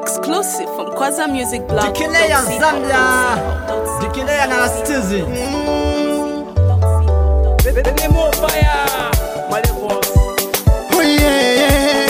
Exclusive from Kwaza Music Blog. Dikilea Zambia, Dikilea na Stizi. Baby more fire, my boss. Oh yeah.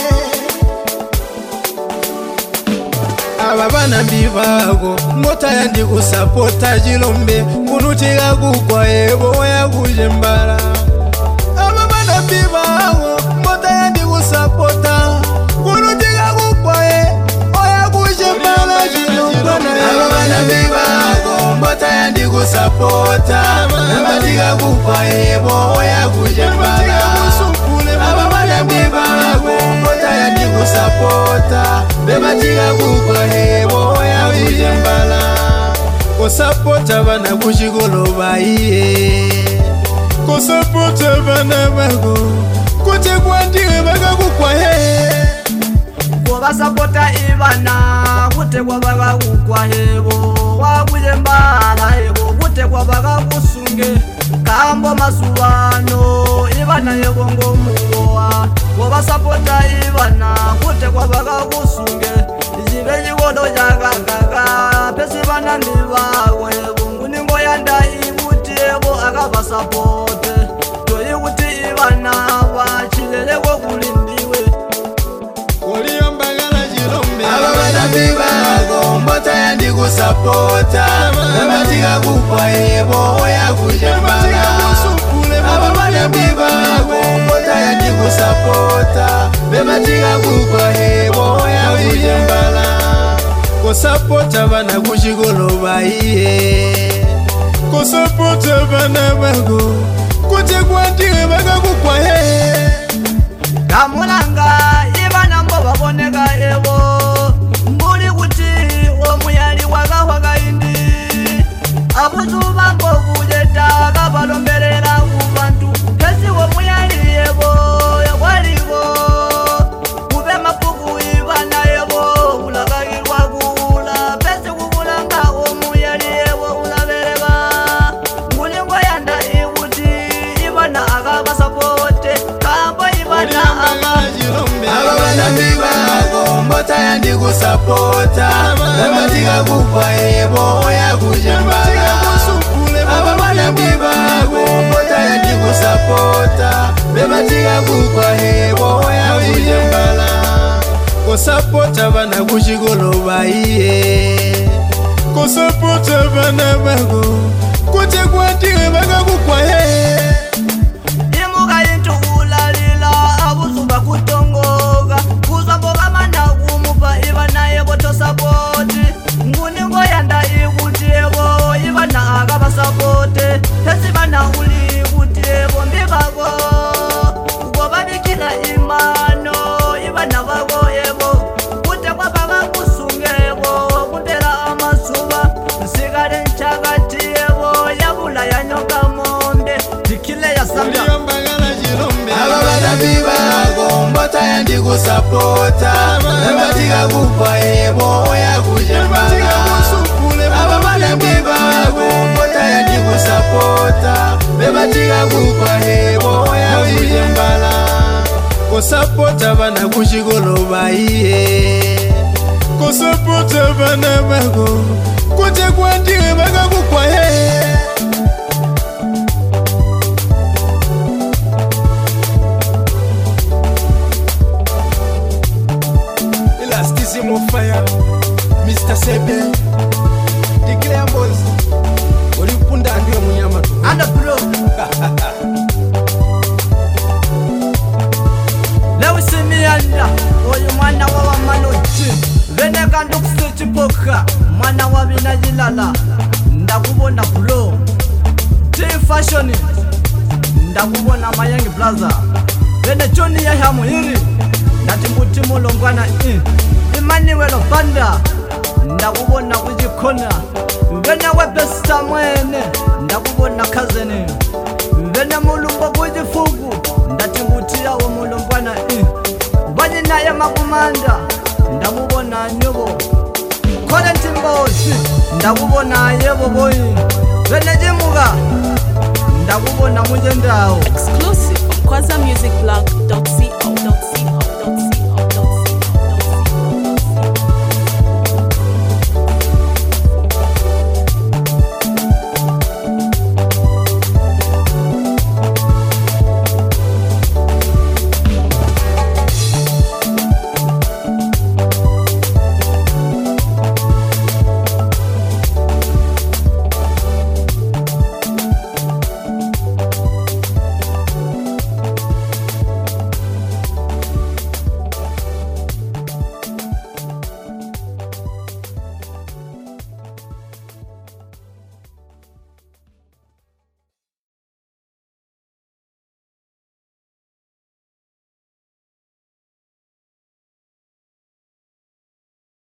Ababana mbibago mota yandi kusapota jilombe kunutiga kukwa ebo ya kujembala. Ababana mbibago mota yandi kusapota kunutiga kukwa ebo ya kujembala jilombe. Ababana mbibago mota yandi kusapota kunutiga kukwa ebo ya kujembala. Ababana mbibago mota yandi kusapota bematiga kukwa ebo ya kujembala. Kusapota bana kushigolo baiye, kusapota bana bago kute kwandire baga kukwa he. Kubasapota ibana kute kwa baga kukwa ebo wa kujembala ebo kute kwa baga kusunge kambo masubano ibana yebo ngomuwa. Kubasapota ibana kute kwa baga kusunge jibeji wodo jagaga pesi bana ndibawe bunguni ngoyanda ibuti ebo akabasapote to ikuti ibana bachilele ko kulindiwe Oliyambagala jilombe ababana bibago mbota yandi kusapota bematiga kukwa ebo ya kujembala. Ababana bibago mbota yandi kusapota bematiga kukwa ebo ya kujembala. Kusapota bana kushigolo baiye, kusapota bana bago kute kwandire baga kukwa he. kamulanga ibana mbo baboneka ebo mbuli kuti omuyali waka indi abuzuba mbo kujeta kabalombelela kubantu pesi omuyali ebo yakwaliko kube mapuku ibana ebo ulakakilwa kula pesi kukulanga omuyali ebo ulabereba ngulingo yanda ikuti ibana akabasapote kambo ibana Ababana bibago mbota yandi kusapota bematiga kukwa ebo ya kujembala. Ababana bibago mbota yandi kusapota bematiga kukwa ebo ya kujembala. Kusapota bana kushigolo baiye, kusapota bana bago kute kwandire baga kukwa he. imuka yintu ulalila abuzuba kutongoka kuzaboka mana kumupa ibana yebo tosapoti nguningo yanda ikuti ebo ibana akabasapote esibana uli ikuti ebo mbibako ukobabikila imano ibana bako ebo kute kwabaka kusungebo kundela amasuba nsikale nchakati ebo yabula yanyoka monde dikile ya Zambia. Ababana bibago mbota yandi kusapota bematiga kukwa ebo ya kujembala. Ababana bibago mbota yandi kusapota bematiga kukwa ebo ya kujembala. Kusapota bana kushigolo baiye, kusapota bana bago kute kwandire baga kukwa he. Elastisimo fire, Mr. Sebe, Declare Boys, Olipunda ndiwe munyama tu. Anda bro. Leo simianda oyo mwana wa manoti veneka ndukusechipoka mwana wa binajilala ndakubona bro team fashion ndakubona mayangi blaza vene Johnny ya hamu hiri natimbuti mulongwana imaniwelo banda ndakubona kujikona vene webesta mwene ndakubona kazeni vene mulumbo kujifugu ndatimbutia wa mulongwana banye naye makumanda ndamubona nyobo kole ntimbosi ndakubona yebo boyi vene jimuga ndakubona mujendawo. Exclusive from KwazaMusicBlog.co.